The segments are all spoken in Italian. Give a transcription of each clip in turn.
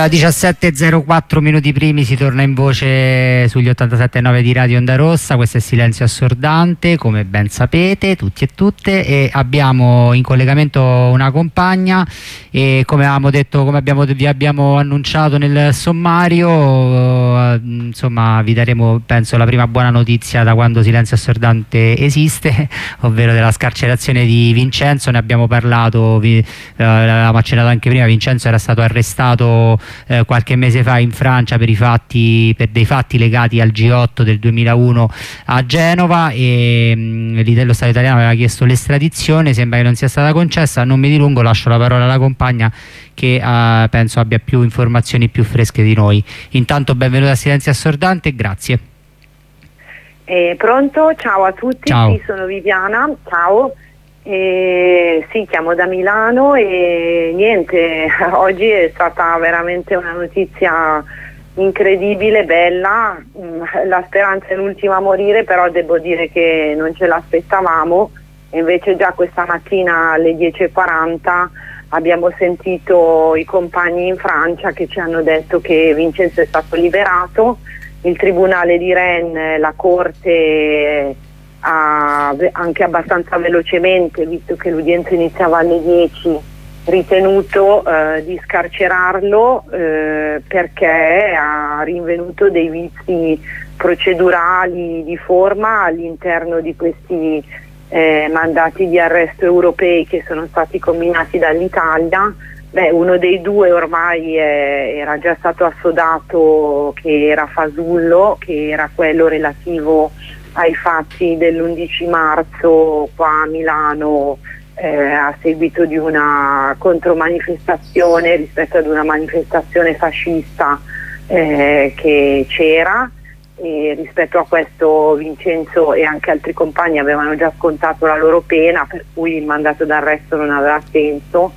17.04 minuti primi, si torna in voce sugli 87.9 di Radio Onda Rossa. Questo è Silenzio Assordante, come ben sapete tutti e tutte, e abbiamo in collegamento una compagna e come vi abbiamo annunciato nel sommario, insomma vi daremo, penso, la prima buona notizia da quando Silenzio Assordante esiste, ovvero della scarcerazione di Vincenzo. Ne abbiamo parlato, l'avevamo accennato anche prima. Vincenzo era stato arrestato qualche mese fa in Francia per dei fatti legati al G8 del 2001 a Genova, e lo Stato italiano aveva chiesto l'estradizione. Sembra che non sia stata concessa. Non mi dilungo, lascio la parola alla compagna che penso abbia più informazioni più fresche di noi. Intanto benvenuta a Silenzio Assordante e grazie. Pronto? Ciao a tutti. Ciao. Sì, sono Viviana, ciao. Sì, chiamo da Milano e niente, oggi è stata veramente una notizia incredibile, bella. La speranza è l'ultima a morire, però devo dire che non ce l'aspettavamo. Invece già questa mattina alle 10.40 abbiamo sentito i compagni in Francia che ci hanno detto che Vincenzo è stato liberato. Il tribunale di Rennes, la corte, ha anche abbastanza velocemente, visto che l'udienza iniziava alle 10, ritenuto di scarcerarlo perché ha rinvenuto dei vizi procedurali di forma all'interno di questi mandati di arresto europei che sono stati combinati dall'Italia. Uno dei due ormai era già stato assodato, che era Fasullo, che era quello relativo ai fatti dell'11 marzo qua a Milano, a seguito di una contromanifestazione rispetto ad una manifestazione fascista che c'era, e rispetto a questo Vincenzo e anche altri compagni avevano già scontato la loro pena, per cui il mandato d'arresto non aveva senso.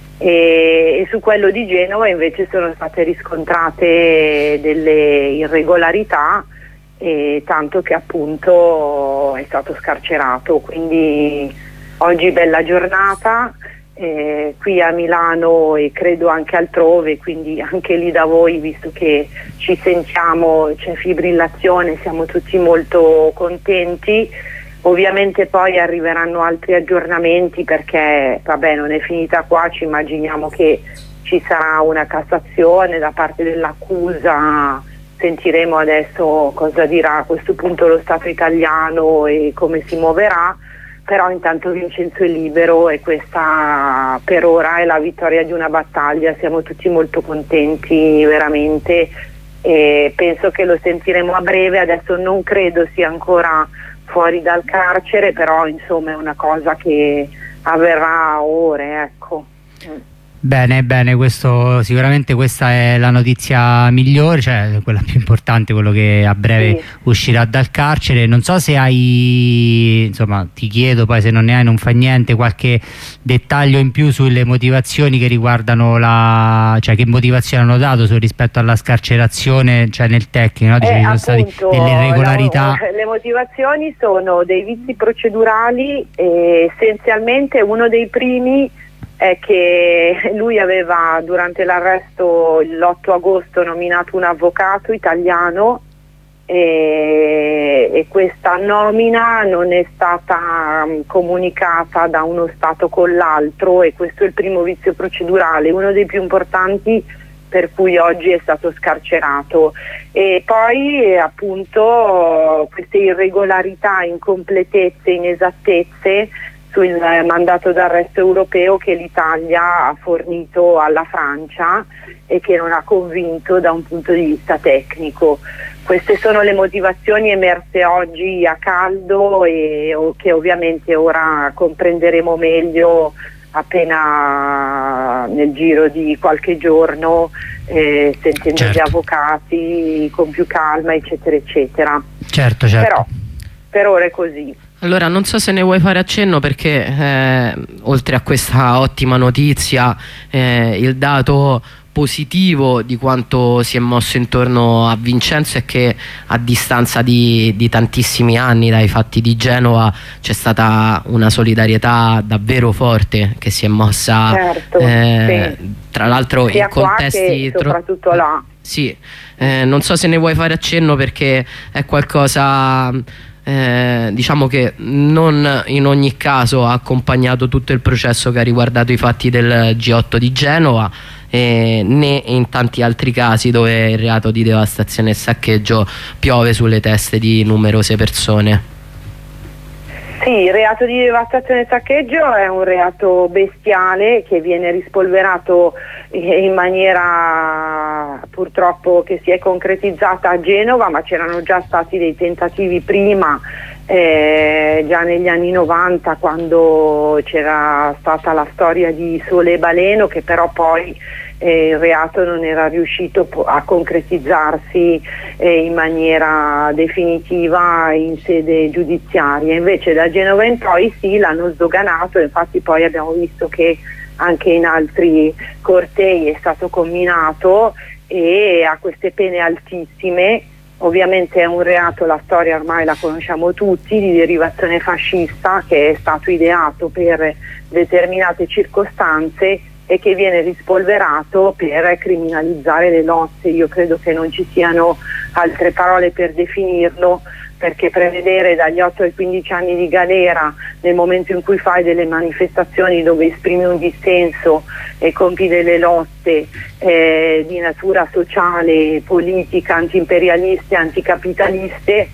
E su quello di Genova invece sono state riscontrate delle irregolarità, tanto che appunto è stato scarcerato. Quindi oggi bella giornata qui a Milano e credo anche altrove, quindi anche lì da voi, visto che ci sentiamo, c'è fibrillazione, siamo tutti molto contenti. Ovviamente poi arriveranno altri aggiornamenti, perché vabbè, non è finita qua, ci immaginiamo che ci sarà una Cassazione da parte dell'accusa. Sentiremo adesso cosa dirà a questo punto lo Stato italiano e come si muoverà, però intanto Vincenzo è libero e questa per ora è la vittoria di una battaglia. Siamo tutti molto contenti veramente, e penso che lo sentiremo a breve. Adesso non credo sia ancora fuori dal carcere, però insomma è una cosa che avverrà a ore, ecco. Bene, sicuramente questa è la notizia migliore, cioè quella più importante, quello che a breve uscirà dal carcere. Non so se hai, insomma, ti chiedo, poi se non ne hai non fa niente, qualche dettaglio in più sulle motivazioni che riguardano cioè che motivazioni hanno dato rispetto alla scarcerazione, cioè nel tecnico, no? Dice che ci sono state delle irregolarità. Le motivazioni sono dei vizi procedurali, e essenzialmente uno dei primi è che lui aveva durante l'arresto l'8 agosto nominato un avvocato italiano, e questa nomina non è stata comunicata da uno Stato con l'altro, e questo è il primo vizio procedurale, uno dei più importanti, per cui oggi è stato scarcerato. E poi appunto queste irregolarità, incompletezze, inesattezze sul mandato d'arresto europeo che l'Italia ha fornito alla Francia e che non ha convinto da un punto di vista tecnico. Queste sono le motivazioni emerse oggi a caldo, e che ovviamente ora comprenderemo meglio appena nel giro di qualche giorno, sentendo gli avvocati con più calma, eccetera eccetera. Certo. Però per ora è così. Allora, non so se ne vuoi fare accenno, perché oltre a questa ottima notizia, il dato positivo di quanto si è mosso intorno a Vincenzo è che a distanza di tantissimi anni dai fatti di Genova c'è stata una solidarietà davvero forte che si è mossa, certo, sì. Tra l'altro in contesti soprattutto là. Sì, non so se ne vuoi fare accenno perché è qualcosa diciamo che non in ogni caso ha accompagnato tutto il processo che ha riguardato i fatti del G8 di Genova, né in tanti altri casi dove il reato di devastazione e saccheggio piove sulle teste di numerose persone. Sì, il reato di devastazione e saccheggio è un reato bestiale che viene rispolverato in maniera purtroppo che si è concretizzata a Genova, ma c'erano già stati dei tentativi prima, già negli anni 90, quando c'era stata la storia di Sole Baleno, che però poi il reato non era riuscito a concretizzarsi in maniera definitiva in sede giudiziaria. Invece da Genova in poi sì, l'hanno sdoganato, infatti poi abbiamo visto che anche in altri cortei è stato comminato e ha queste pene altissime. Ovviamente è un reato, la storia ormai la conosciamo tutti, di derivazione fascista, che è stato ideato per determinate circostanze e che viene rispolverato per criminalizzare le lotte. Io credo che non ci siano altre parole per definirlo, perché prevedere dagli 8 ai 15 anni di galera nel momento in cui fai delle manifestazioni dove esprimi un dissenso e compi delle lotte di natura sociale, politica, antiimperialiste, anticapitaliste,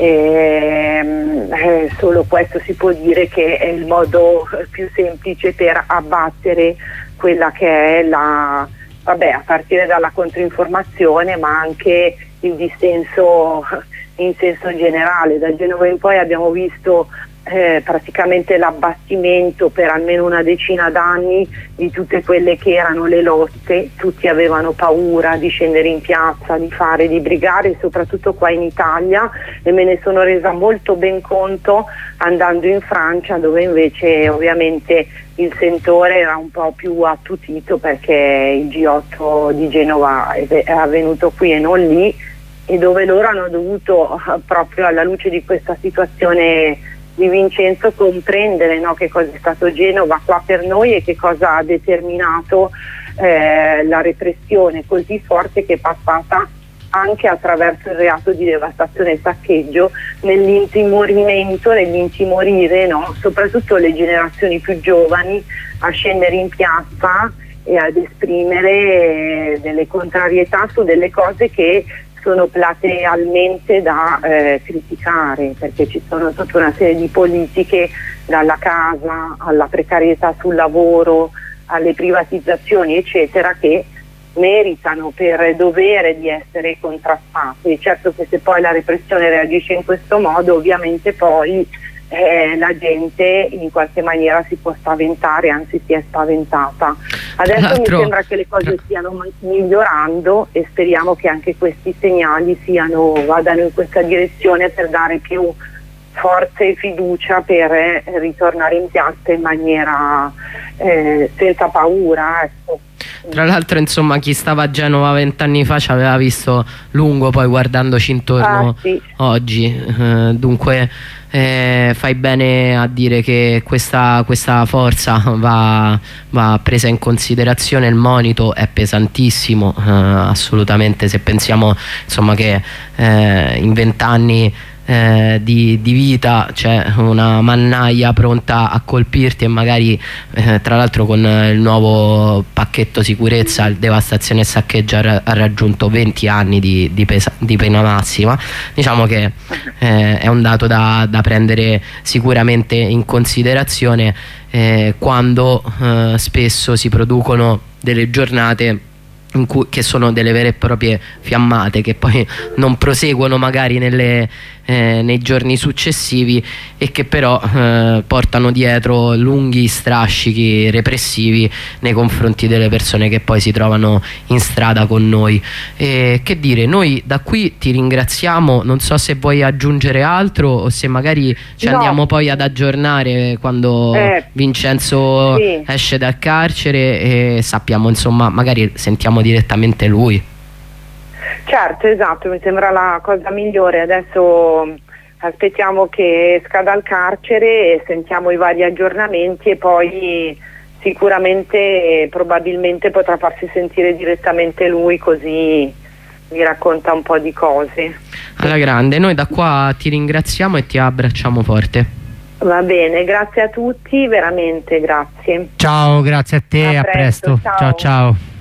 solo questo si può dire che è il modo più semplice per abbattere quella che è la, vabbè, a partire dalla controinformazione, ma anche il dissenso in senso generale. Da Genova in poi abbiamo visto praticamente l'abbattimento per almeno una decina d'anni di tutte quelle che erano le lotte. Tutti avevano paura di scendere in piazza, di fare, di brigare, soprattutto qua in Italia, e me ne sono resa molto ben conto andando in Francia, dove invece ovviamente il sentore era un po' più attutito, perché il G8 di Genova è avvenuto qui e non lì, e dove loro hanno dovuto, proprio alla luce di questa situazione di Vincenzo, comprendere, no, che cosa è stato Genova qua per noi e che cosa ha determinato la repressione così forte che è passata anche attraverso il reato di devastazione e saccheggio, nell'intimorimento, nell'intimorire, no, soprattutto le generazioni più giovani a scendere in piazza e ad esprimere delle contrarietà su delle cose che sono platealmente da criticare, perché ci sono tutta una serie di politiche, dalla casa alla precarietà sul lavoro, alle privatizzazioni eccetera, che meritano per dovere di essere contrastate. Certo che se poi la repressione reagisce in questo modo, ovviamente poi la gente in qualche maniera si può spaventare, anzi si è spaventata. Adesso mi sembra che le cose stiano migliorando e speriamo che anche questi segnali vadano in questa direzione, per dare più forza e fiducia per ritornare in piazza in maniera senza paura, ecco. Tra l'altro, insomma, chi stava a Genova 20 anni fa ci aveva visto lungo, poi guardandoci intorno sì. Oggi dunque fai bene a dire che questa forza va presa in considerazione. Il monito è pesantissimo, assolutamente, se pensiamo, insomma, che in 20 anni di vita c'è una mannaia pronta a colpirti, e magari tra l'altro con il nuovo pacchetto sicurezza il devastazione e saccheggio ha raggiunto 20 anni di pena massima. Diciamo che è un dato da prendere sicuramente in considerazione quando spesso si producono delle giornate che sono delle vere e proprie fiammate, che poi non proseguono magari nei giorni successivi, e che però portano dietro lunghi strascichi repressivi nei confronti delle persone che poi si trovano in strada con noi. E che dire, noi da qui ti ringraziamo, non so se vuoi aggiungere altro o se magari ci andiamo poi ad aggiornare quando Vincenzo esce dal carcere, e sappiamo, insomma, magari sentiamo sentiamo direttamente lui. Certo, esatto, mi sembra la cosa migliore. Adesso aspettiamo che esca dal carcere e sentiamo i vari aggiornamenti, e poi sicuramente probabilmente potrà farsi sentire direttamente lui, così mi racconta un po' di cose. Alla grande, noi da qua ti ringraziamo e ti abbracciamo forte. Va bene, grazie a tutti, veramente grazie. Ciao, grazie a te, a presto. Ciao ciao.